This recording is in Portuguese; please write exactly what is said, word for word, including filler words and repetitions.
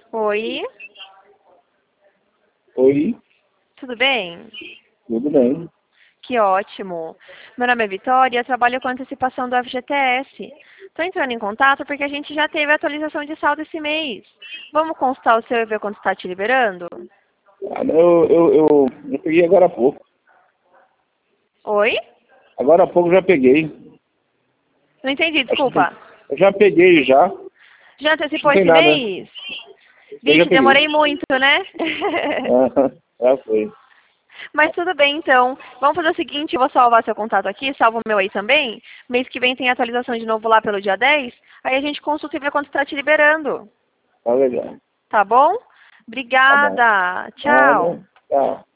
Oi, Oi, tudo bem? tudo bem? Que ótimo. Meu nome é Vitória, eu trabalho com antecipação do F G T S. Estou entrando em contato porque a gente já teve atualização de saldo esse mês. Vamos consultar o seu e ver quanto está te liberando? Ah, eu, eu, eu, eu peguei agora há pouco. Oi? Agora há pouco já peguei. Não entendi, Acho que desculpa. eu já peguei já. Acho Já que não antecipou tem esse nada. mês? Eu já Vixe, peguei. demorei muito, né? Ah, já foi. Mas tudo bem, então. Vamos fazer o seguinte, eu vou salvar seu contato aqui, salvo o meu aí também. Mês que vem tem atualização de novo lá pelo dia dez. Aí a gente consulta e vê quanto está te liberando. Tá legal. Tá bom? Tá bom. Obrigada. Nada. Tchau. Tchau.